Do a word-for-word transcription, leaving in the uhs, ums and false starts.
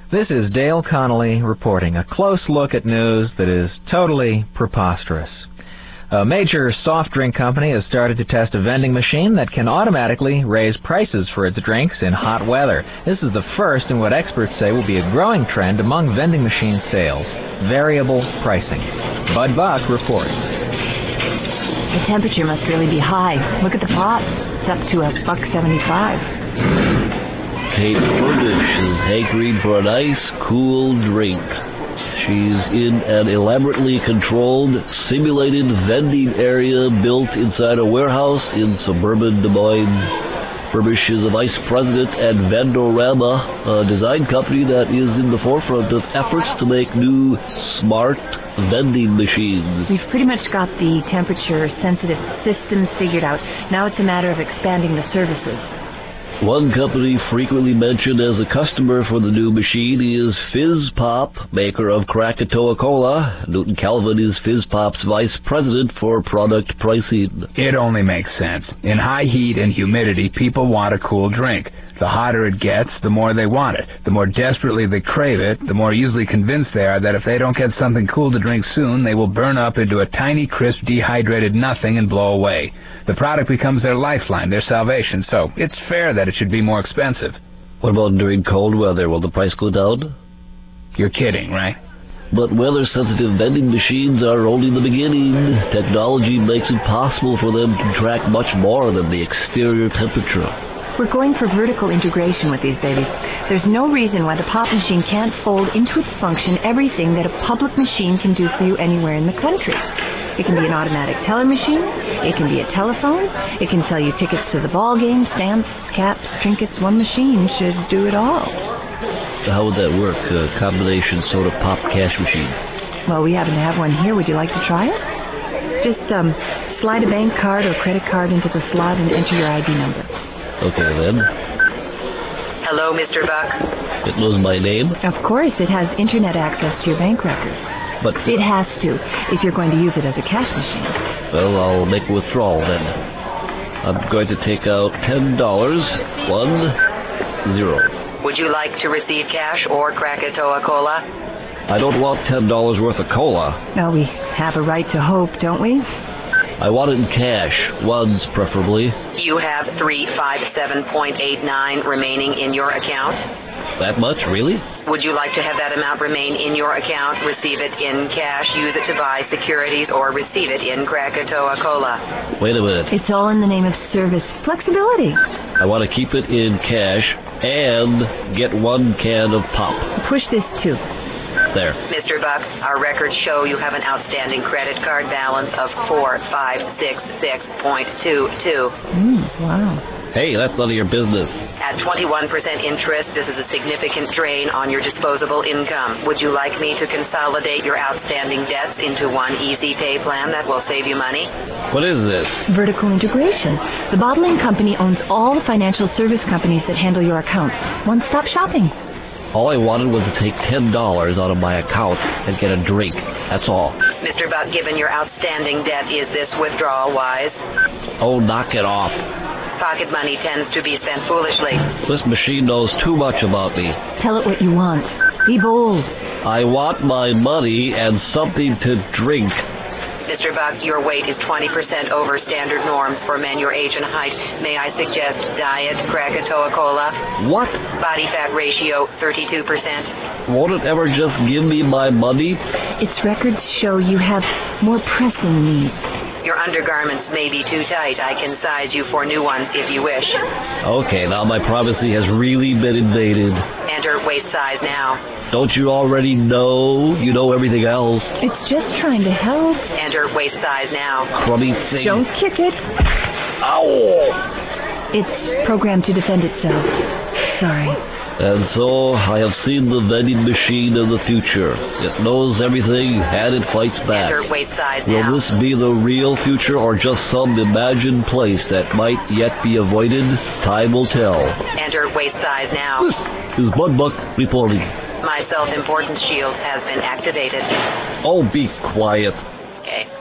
This is Dale Connolly reporting a close look at news that is totally preposterous. A major soft drink company has started to test a vending machine that can automatically raise prices for its drinks in hot weather. This is the first in what experts say will be a growing trend among vending machine sales: variable pricing. Bud Buck reports. The temperature must really be high. Look at the pop. It's up to a buck seventy-five. Kate Furbish is hankering for a nice, cool drink. She's in an elaborately controlled, simulated vending area built inside a warehouse in suburban Des Moines. Furbish is a vice president at Vendorama, a design company that is in the forefront of efforts to make new, smart vending machines. We've pretty much got the temperature-sensitive systems figured out. Now it's a matter of expanding the services. One company frequently mentioned as a customer for the new machine is Fizz Pop, maker of Krakatoa Cola. Newton Calvin is Fizz Pop's vice president for product pricing. It only makes sense. In high heat and humidity, people want a cool drink. The hotter it gets, the more they want it. The more desperately they crave it, the more easily convinced they are that if they don't get something cool to drink soon, they will burn up into a tiny, crisp, dehydrated nothing and blow away. The product becomes their lifeline, their salvation, so it's fair that it should be more expensive. What about during cold weather? Will the price go down? You're kidding, right? But weather-sensitive vending machines are only the beginning. Technology makes it possible for them to track much more than the exterior temperature. We're going for vertical integration with these babies. There's no reason why the pop machine can't fold into its function everything that a public machine can do for you anywhere in the country. It can be an automatic teller machine, it can be a telephone, it can sell you tickets to the ball game, stamps, caps, trinkets. One machine should do it all. How would that work, a combination soda pop cash machine? Well, we happen to have one here. Would you like to try it? Just um, slide a bank card or credit card into the slot and enter your I D number. Okay, then. Hello, Mister Buck. It knows my name? Of course, it has internet access to your bank records. But it has to, if you're going to use it as a cash machine. Well, I'll make a withdrawal then. I'm going to take out ten dollars. One, zero. Would you like to receive cash or Krakatoa Cola? I don't want ten dollars worth of cola. Well, we have a right to hope, don't we? I want it in cash, ones preferably. You have three hundred fifty-seven point eight nine remaining in your account. That much, really? Would you like to have that amount remain in your account, receive it in cash, use it to buy securities, or receive it in Krakatoa Cola? Wait a minute. It's all in the name of service flexibility. I want to keep it in cash and get one can of pop. Push this too. There. Mister Buck, our records show you have an outstanding credit card balance of four thousand five hundred sixty-six point two two. Mm, wow. Hey, that's none of your business. At twenty-one percent interest, this is a significant drain on your disposable income. Would you like me to consolidate your outstanding debts into one easy pay plan that will save you money? What is this? Vertical integration. The bottling company owns all the financial service companies that handle your accounts. One-stop shopping. All I wanted was to take ten dollars out of my account and get a drink. That's all. Mister Buck, given your outstanding debt, is this withdrawal wise? Oh, knock it off. Pocket money tends to be spent foolishly. This machine knows too much about me. Tell it what you want. Be bold. I want my money and something to drink. Mister Buck, your weight is twenty percent over standard norms for men your age and height. May I suggest Diet Krakatoa Cola? What? Body fat ratio thirty-two percent. Won't it ever just give me my money? Its records show you have more pressing needs. Your undergarments may be too tight. I can size you for new ones if you wish. Okay, now my privacy has really been invaded. Enter waist size now. Don't you already know? You know everything else. It's just trying to help. Enter waist size now. Crummy thing. Don't kick it. Ow! It's programmed to defend itself. Sorry. And so I have seen the vending machine of the future. It knows everything and it fights back. Enter waist size Will now. this be the real future or just some imagined place that might yet be avoided? Time will tell. Enter waist size now. This is Bud Buck reporting. My self-importance shield has been activated. Oh, be quiet. Okay.